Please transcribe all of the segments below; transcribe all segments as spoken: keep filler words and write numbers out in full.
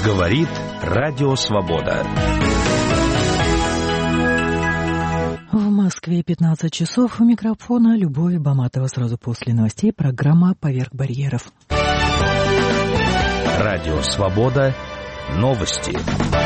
Говорит Радио Свобода. В Москве пятнадцать часов. У микрофона Любовь Баматова. Сразу после новостей программа «Поверх барьеров». Радио Свобода. Новости.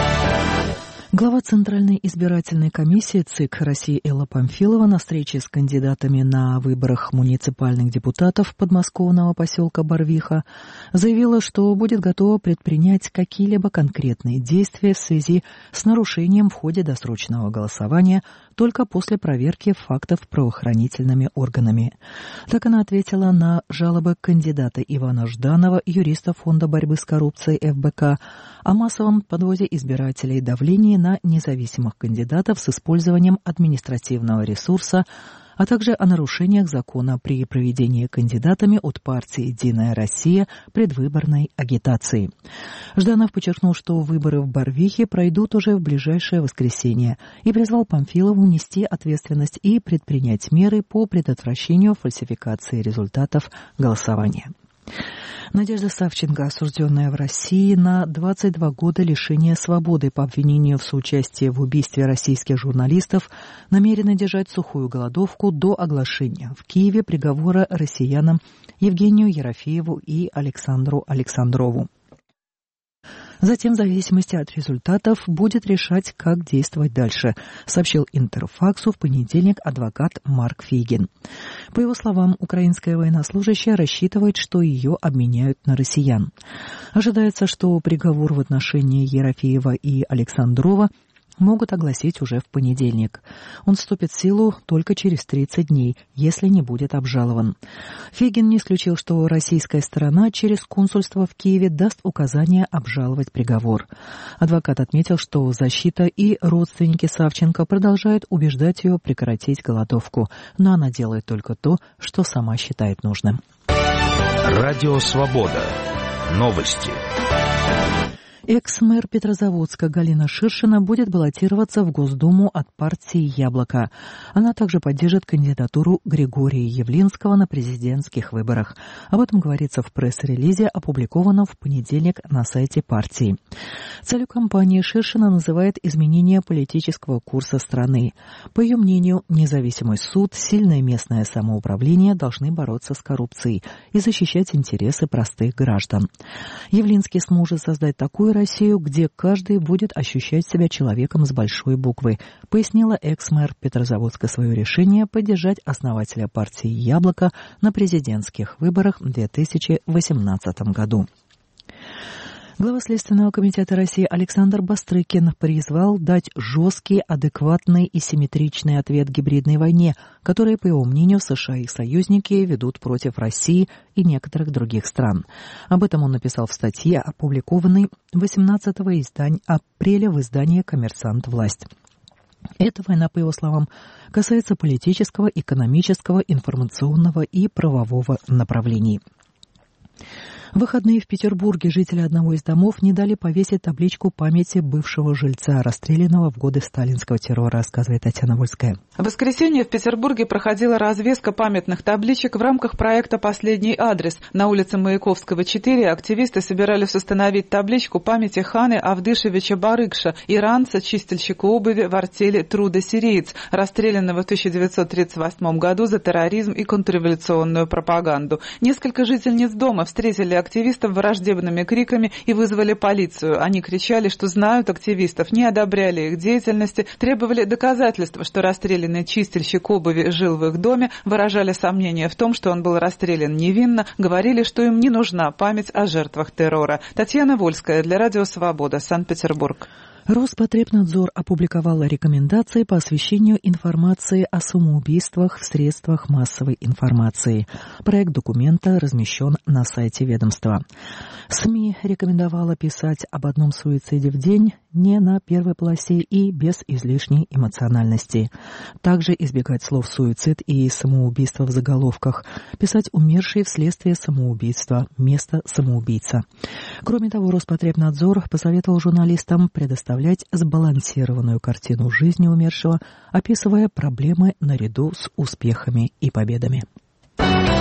Глава Центральной избирательной комиссии ЦИК России Элла Памфилова на встрече с кандидатами на выборах муниципальных депутатов подмосковного поселка Барвиха заявила, что будет готова предпринять какие-либо конкретные действия в связи с нарушением в ходе досрочного голосования только после проверки фактов правоохранительными органами. Так она ответила на жалобы кандидата Ивана Жданова, юриста Фонда борьбы с коррупцией эф бэ ка, о массовом подводе избирателей и давлении на независимых кандидатов с использованием административного ресурса, а также о нарушениях закона при проведении кандидатами от партии «Единая Россия» предвыборной агитации. Жданов подчеркнул, что выборы в Барвихе пройдут уже в ближайшее воскресенье, и призвал Памфилову нести ответственность и предпринять меры по предотвращению фальсификации результатов голосования. Надежда Савченко, осужденная в России на двадцать два года лишения свободы по обвинению в соучастии в убийстве российских журналистов, намерена держать сухую голодовку до оглашения в Киеве приговора россиянам Евгению Ерофееву и Александру Александрову. Затем, в зависимости от результатов, будет решать, как действовать дальше, сообщил Интерфаксу в понедельник адвокат Марк Фейгин. По его словам, украинская военнослужащая рассчитывает, что ее обменяют на россиян. Ожидается, что приговор в отношении Ерофеева и Александрова могут огласить уже в понедельник. Он вступит в силу только через тридцать дней, если не будет обжалован. Фейгин не исключил, что российская сторона через консульство в Киеве даст указание обжаловать приговор. Адвокат отметил, что защита и родственники Савченко продолжают убеждать ее прекратить голодовку, но она делает только то, что сама считает нужным. Радио Свобода. Новости. Экс-мэр Петрозаводска Галина Ширшина будет баллотироваться в Госдуму от партии «Яблоко». Она также поддержит кандидатуру Григория Явлинского на президентских выборах. Об этом говорится в пресс-релизе, опубликованном в понедельник на сайте партии. Целью кампании Ширшина называет изменение политического курса страны. По ее мнению, независимый суд, сильное местное самоуправление должны бороться с коррупцией и защищать интересы простых граждан. Явлинский сможет создать такую Россию, где каждый будет ощущать себя человеком с большой буквы, пояснила экс-мэр Петрозаводска свое решение поддержать основателя партии «Яблоко» на президентских выборах в две тысячи восемнадцатом году. Глава Следственного комитета России Александр Бастрыкин призвал дать жесткий, адекватный и симметричный ответ гибридной войне, которую, по его мнению, США и их союзники ведут против России и некоторых других стран. Об этом он написал в статье, опубликованной восемнадцатого апреля в издании «Коммерсант. Власть». Эта война, по его словам, касается политического, экономического, информационного и правового направлений. В выходные в Петербурге жители одного из домов не дали повесить табличку памяти бывшего жильца, расстрелянного в годы сталинского террора, рассказывает Татьяна Вольская. В воскресенье в Петербурге проходила развеска памятных табличек в рамках проекта «Последний адрес». На улице Маяковского, четыре, активисты собирались установить табличку памяти Ханы Авдышевича Барыкша, иранца, чистильщика обуви в артели «Трудосириец», расстрелянного в тысяча девятьсот тридцать восьмом году за терроризм и контрреволюционную пропаганду. Несколько жительниц дома встретили активистов враждебными криками и вызвали полицию. Они кричали, что знают активистов, не одобряли их деятельности, требовали доказательства, что расстрелянный чистильщик обуви жил в их доме, выражали сомнения в том, что он был расстрелян невинно, говорили, что им не нужна память о жертвах террора. Татьяна Вольская для Радио Свобода, Санкт-Петербург. Роспотребнадзор опубликовал рекомендации по освещению информации о самоубийствах в средствах массовой информации. Проект документа размещен на сайте ведомства. СМИ рекомендовала писать об одном суициде в день не на первой полосе и без излишней эмоциональности. Также избегать слов «суицид» и «самоубийство» в заголовках. Писать «умерший вследствие самоубийства» вместо «самоубийца». Кроме того, Роспотребнадзор посоветовал журналистам предоставлять сбалансированную картину жизни умершего, описывая проблемы наряду с успехами и победами.